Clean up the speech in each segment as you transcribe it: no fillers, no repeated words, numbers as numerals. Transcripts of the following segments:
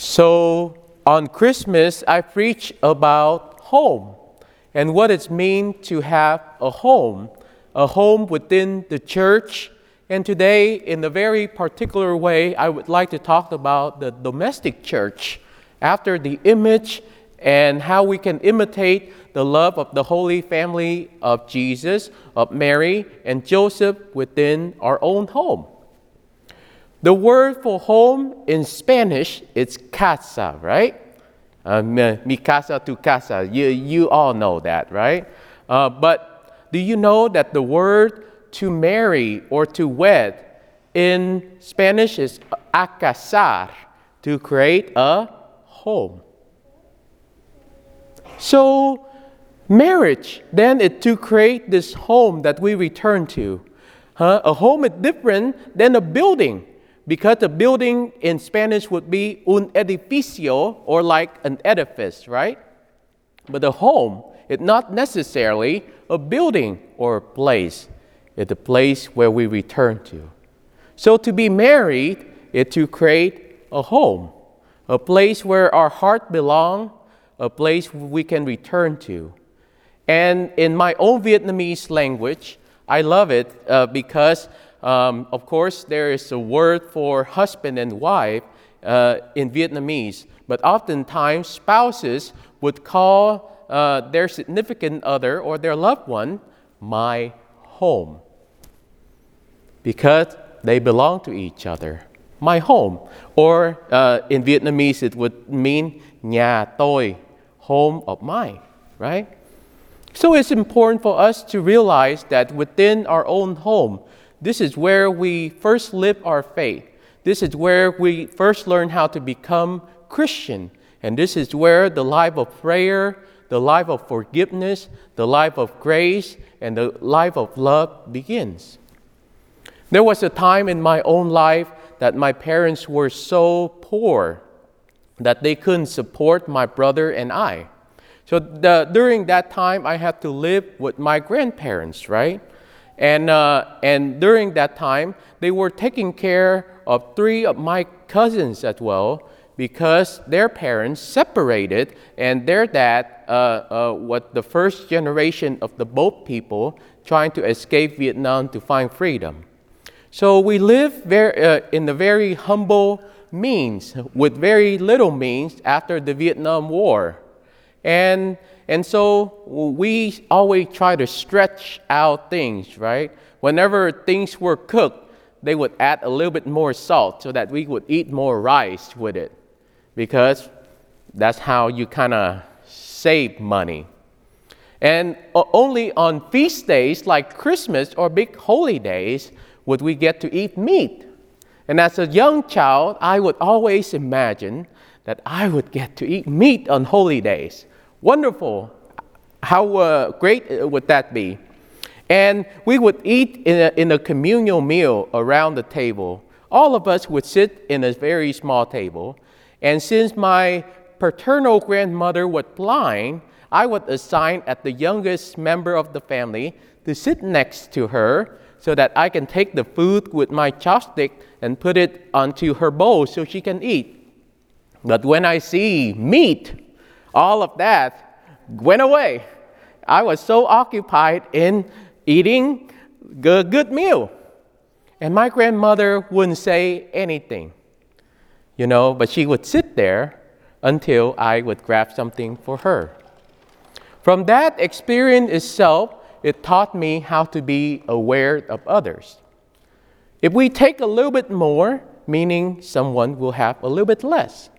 So on Christmas, I preach about home and what it means to have a home within the church. And today, in a very particular way, I would like to talk about the domestic church after the image and how we can imitate the love of the Holy Family of Jesus, of Mary and Joseph within our own home. The word for home in Spanish is casa, right? Mi casa, tu casa. You all know that, right? But do you know that the word to marry or to wed in Spanish is a casar, to create a home? So marriage, then, is to create this home that we return to. A home is different than a building. Because a building in Spanish would be un edificio, or like an edifice, right? But a home is not necessarily a building or a place. It's a place where we return to. So to be married is to create a home, a place where our heart belongs, a place we can return to. And in my own Vietnamese language, I love it because of course, there is a word for husband and wife in Vietnamese, but oftentimes spouses would call their significant other or their loved one my home, because they belong to each other. My home, or in Vietnamese it would mean nhà tôi, home of mine, right? So it's important for us to realize that within our own home, this is where we first live our faith. This is where we first learn how to become Christian. And this is where the life of prayer, the life of forgiveness, the life of grace, and the life of love begins. There was a time in my own life that my parents were so poor that they couldn't support my brother and I. So during that time, I had to live with my grandparents, right? And during that time, they were taking care of 3 of my cousins as well, because their parents separated, and their dad was the first generation of the boat people trying to escape Vietnam to find freedom. So we lived in a very humble means, with very little means after the Vietnam War. And so we always try to stretch out things, right? Whenever things were cooked, they would add a little bit more salt so that we would eat more rice with it, because that's how you kind of save money. And only on feast days like Christmas or big holy days would we get to eat meat. And as a young child, I would always imagine that I would get to eat meat on holy days. Wonderful. How great would that be? And we would eat in a communal meal around the table. All of us would sit in a very small table. And since my paternal grandmother was blind, I was assigned as the youngest member of the family to sit next to her so that I can take the food with my chopstick and put it onto her bowl so she can eat. But when I see meat, all of that went away. I was so occupied in eating a good meal. And my grandmother wouldn't say anything, but she would sit there until I would grab something for her. From that experience itself, it taught me how to be aware of others. If we take a little bit more, meaning someone will have a little bit less.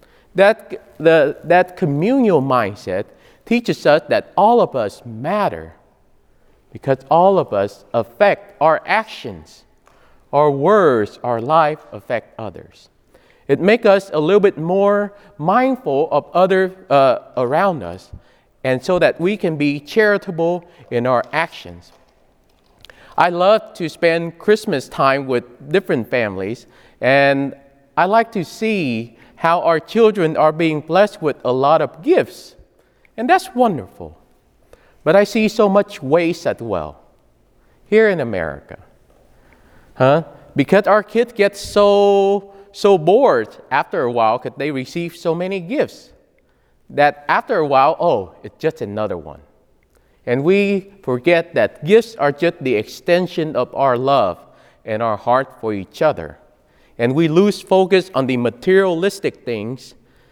That communal mindset teaches us that all of us matter, because all of us affect our actions, our words, our life affect others. It makes us a little bit more mindful of others around us, and so that we can be charitable in our actions. I love to spend Christmas time with different families, and I like to see how our children are being blessed with a lot of gifts. And that's wonderful. But I see so much waste as well here in America. Because our kids get so so bored after a while because they receive so many gifts that after a while, oh, it's just another one. And we forget that gifts are just the extension of our love and our heart for each other. And we lose focus on the materialistic things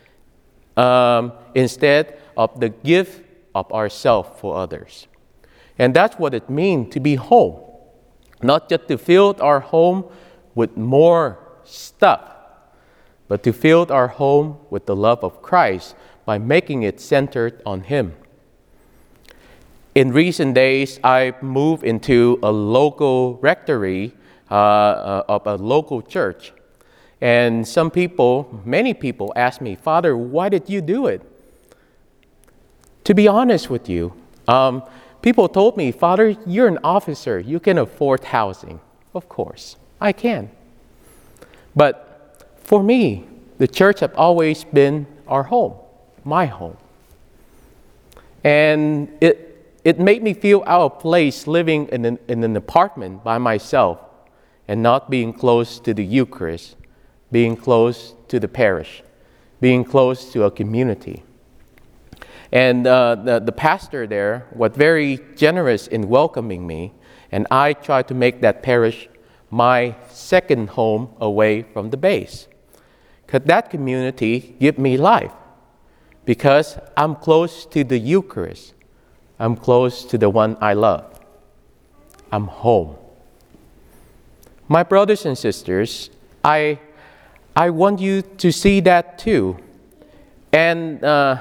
instead of the gift of ourselves for others. And that's what it means to be home. Not just to fill our home with more stuff, but to fill our home with the love of Christ by making it centered on Him. In recent days, I moved into a local rectory of a local church. And many people ask me, Father, why did you do it? To be honest with you, people told me, Father, you're an officer. You can afford housing. Of course, I can. But for me, the church has always been our home, my home. And it made me feel out of place living in an apartment by myself and not being close to the Eucharist, being close to the parish, being close to a community. And the pastor there was very generous in welcoming me, and I tried to make that parish my second home away from the base. Because that community gave me life, because I'm close to the Eucharist. I'm close to the one I love. I'm home. My brothers and sisters, I want you to see that too. And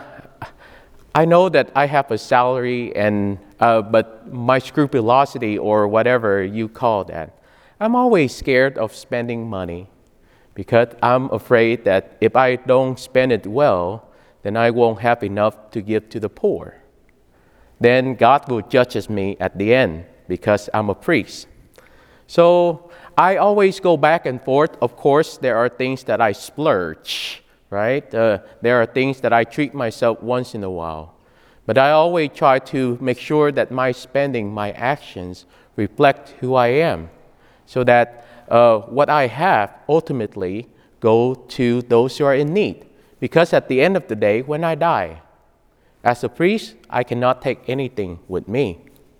I know that I have a salary, but my scrupulosity or whatever you call that, I'm always scared of spending money because I'm afraid that if I don't spend it well, then I won't have enough to give to the poor. Then God will judge me at the end because I'm a priest. So I always go back and forth. Of course, there are things that I splurge, right? There are things that I treat myself once in a while. But I always try to make sure that my spending, my actions reflect who I am, so that what I have ultimately go to those who are in need. Because at the end of the day, when I die, as a priest, I cannot take anything with me.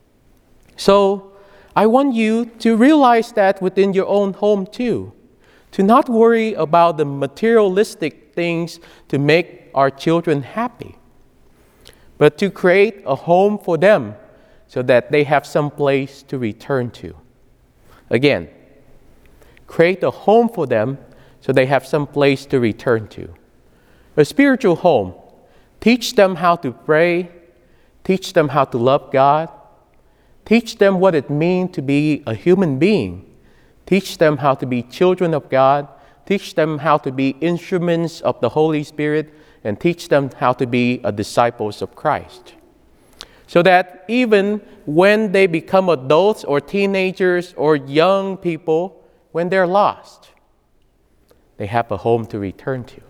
So I want you to realize that within your own home too. To not worry about the materialistic things to make our children happy, but to create a home for them so that they have some place to return to. Again, create a home for them so they have some place to return to. A spiritual home. Teach them how to pray. Teach them how to love God. Teach them what it means to be a human being. Teach them how to be children of God. Teach them how to be instruments of the Holy Spirit. And teach them how to be disciples of Christ. So that even when they become adults or teenagers or young people, when they're lost, they have a home to return to.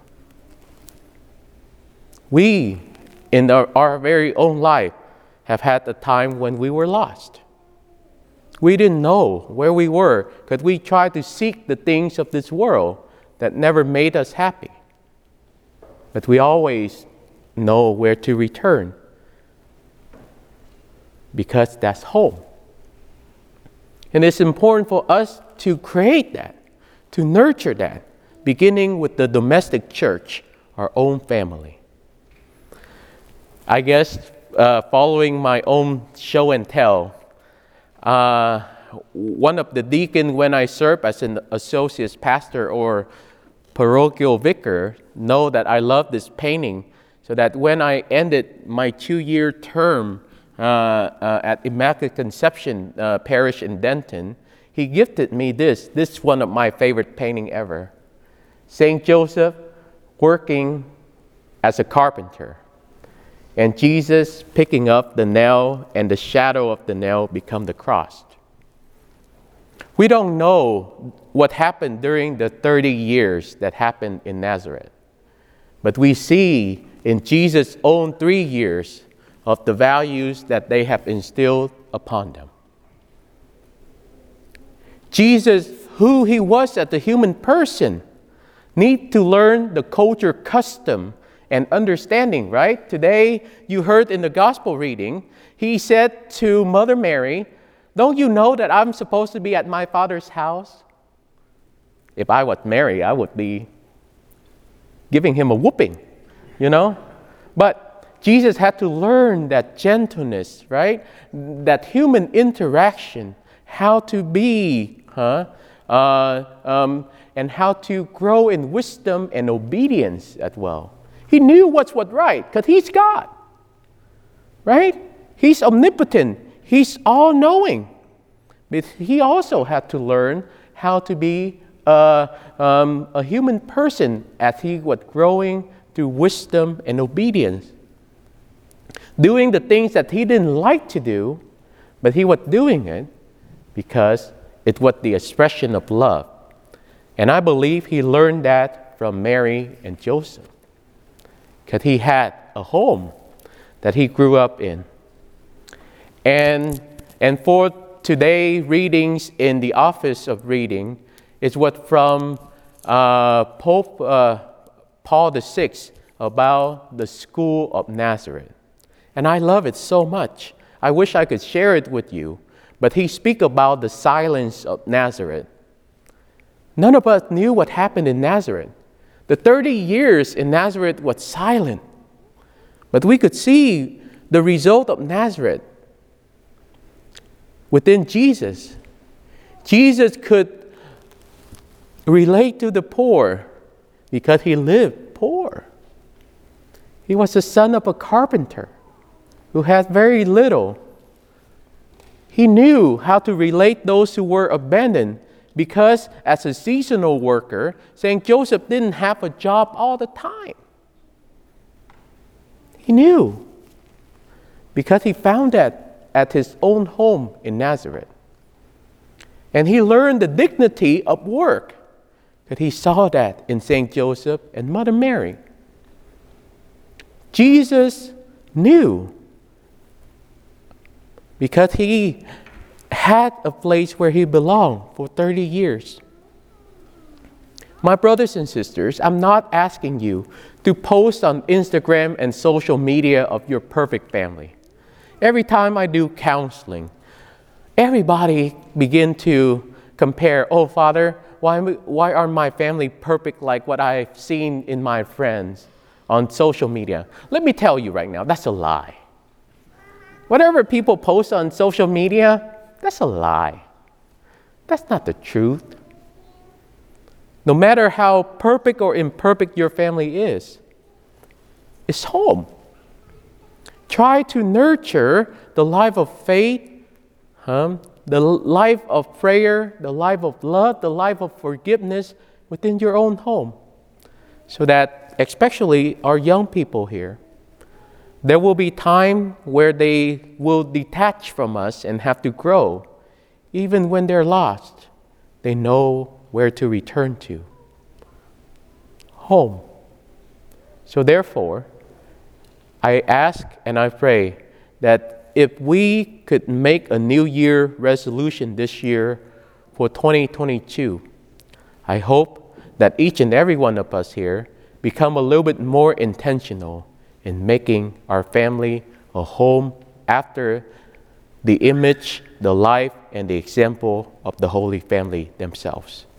We, in our very own life, have had a time when we were lost. We didn't know where we were because we tried to seek the things of this world that never made us happy. But we always know where to return because that's home. And it's important for us to create that, to nurture that, beginning with the domestic church, our own family. I guess following my own show and tell, one of the deacons when I served as an associate pastor or parochial vicar know that I love this painting, so that when I ended my 2-year term at Immaculate Conception Parish in Denton, he gifted me this. This is one of my favorite painting ever. Saint Joseph working as a carpenter, and Jesus picking up the nail, and the shadow of the nail become the cross. We don't know what happened during the 30 years that happened in Nazareth. But we see in Jesus' own 3 years of the values that they have instilled upon them. Jesus, who he was as a human person, need to learn the culture custom and understanding, right? Today, you heard in the gospel reading, he said to Mother Mary, don't you know that I'm supposed to be at my Father's house? If I was Mary, I would be giving him a whooping, you know? But Jesus had to learn that gentleness, right? That human interaction, how to be, and how to grow in wisdom and obedience as well. He knew what's right, because he's God, right? He's omnipotent. He's all-knowing. But he also had to learn how to be a human person as he was growing through wisdom and obedience. Doing the things that he didn't like to do, but he was doing it because it was the expression of love. And I believe he learned that from Mary and Joseph, because he had a home that he grew up in. And for today readings in the office of reading is what from Pope Paul VI about the school of Nazareth. And I love it so much. I wish I could share it with you. But he speaks about the silence of Nazareth. None of us knew what happened in Nazareth. The 30 years in Nazareth was silent. But we could see the result of Nazareth within Jesus. Jesus could relate to the poor because he lived poor. He was the son of a carpenter who had very little. He knew how to relate those who were abandoned because as a seasonal worker, St. Joseph didn't have a job all the time. He knew because he found that at his own home in Nazareth. And he learned the dignity of work because he saw that in St. Joseph and Mother Mary. Jesus knew because he had a place where he belonged for 30 years. My brothers and sisters, I'm not asking you to post on Instagram and social media of your perfect family. Every time I do counseling, everybody begin to compare, oh, Father, why aren't my family perfect like what I've seen in my friends on social media? Let me tell you right now, that's a lie. Whatever people post on social media, that's a lie. That's not the truth. No matter how perfect or imperfect your family is, it's home. Try to nurture the life of faith, the life of prayer, the life of love, the life of forgiveness within your own home. So that, especially our young people here, there will be time where they will detach from us and have to grow. Even when they're lost, they know where to return to. Home. So therefore, I ask and I pray that if we could make a New Year resolution this year for 2022, I hope that each and every one of us here become a little bit more intentional in making our family a home after the image, the life, and the example of the Holy Family themselves.